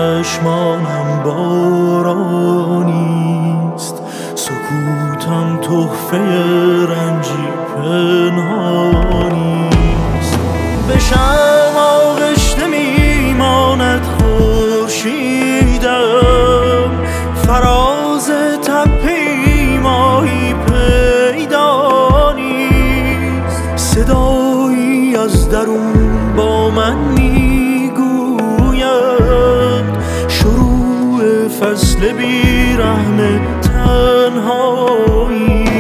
چشمانم بارانیست، سکوتم تحفه رنجی پنهانیست. بشم آغشته میماند خورشیدم، فراز تپه‌ای ماهی پیدا نیست. صدایی از درون با من میگوید شروع فصل بیرحم تنهایی.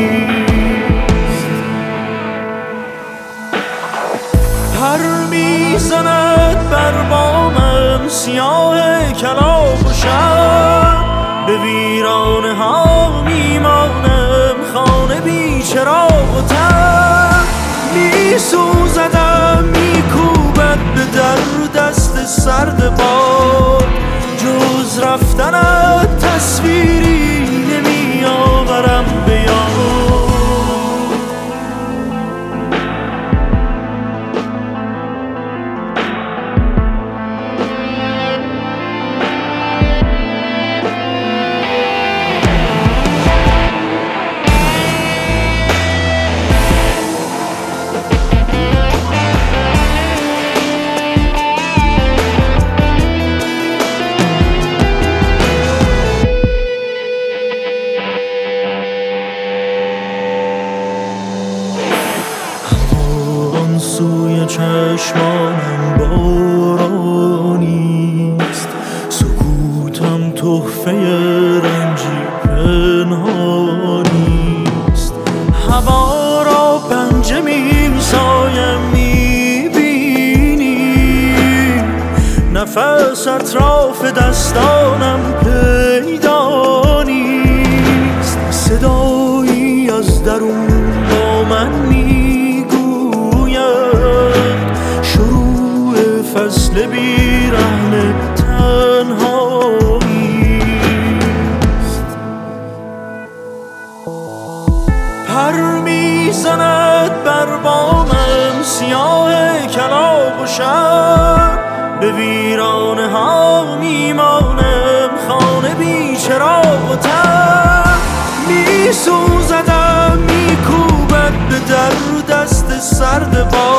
پر میزند بر بامم سیاه کلاب و شب، به ویرانه ها میمانم خانه بی چراغ و تب. میسوزدم میکوبد به در دست سرد باد، جز رفتنت تصویری نمیآورم به یاد. سوی چشمانم بارانیست، سکوتم تحفه رنجی پنهانیست. هوا را پنجه میسایم میبینی، نفس اطراف دستانم پیدا نیست. صدایی از درون با من فصل بیرحم تنهاییست. پر میزند بر بامم سیاه کلاب و شب، به ویرانه ها میمانم خانه بی چراغ و تب. میسوزدم میکوبد به در دست سرد باد،